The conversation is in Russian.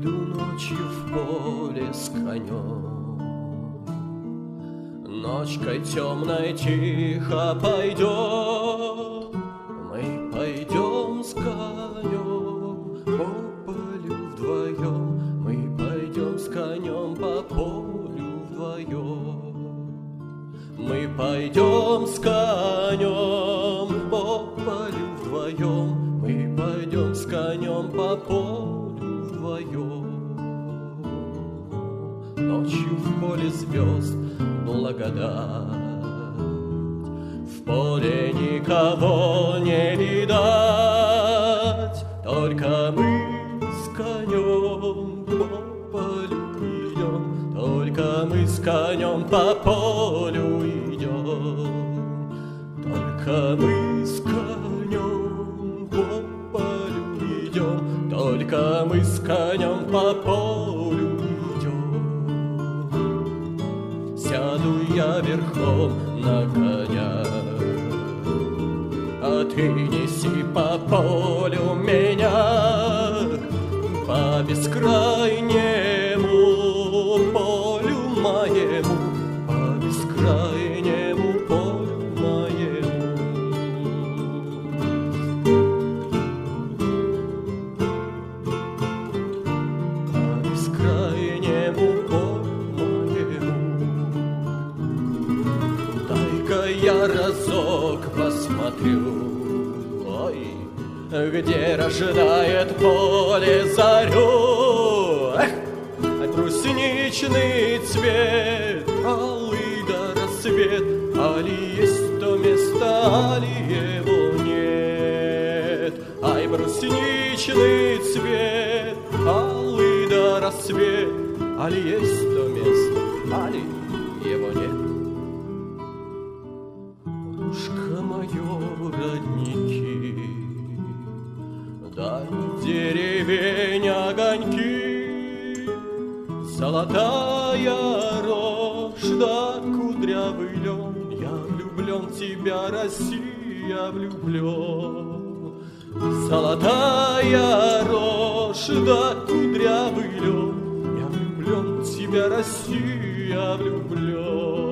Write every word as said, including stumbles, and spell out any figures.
пойду ночью в поле с конем. Ночкой темной тихо пойдем, мы пойдем с конем по полю вдвоем, мы пойдем с конем по полю вдвоем. Мы пойдем с конем по полю вдвоем, мы пойдем с конем по полю вдвоем. Ночью в поле звезд благодать, в поле никого не видать, только мы с конем по полю идем, только мы с конем по полю идем, только мы с конем по полю идем, только мы с конем по полю идем. Сяду я верхом на коня, а ты неси по полю меня, по бескрайнему полю моему, по бескрайнему полю моему. По бескрайнему полю моему. Дай-ка я разок посмотрю, ой, где рождает поле зарю. Эх, брусничный цвет, алый до рассвет, али есть то место, али его нет. Ай, брусничный цвет, алый до рассвет, али есть то место, али его нет. Ушко мое, родники, дай деревень огоньки, золотая рожь да кудрявый лен. Я влюблен в тебя, Россия, влюблен. Золотая рожь да кудрявый лен. Я влюблен в тебя, Россия, влюблен.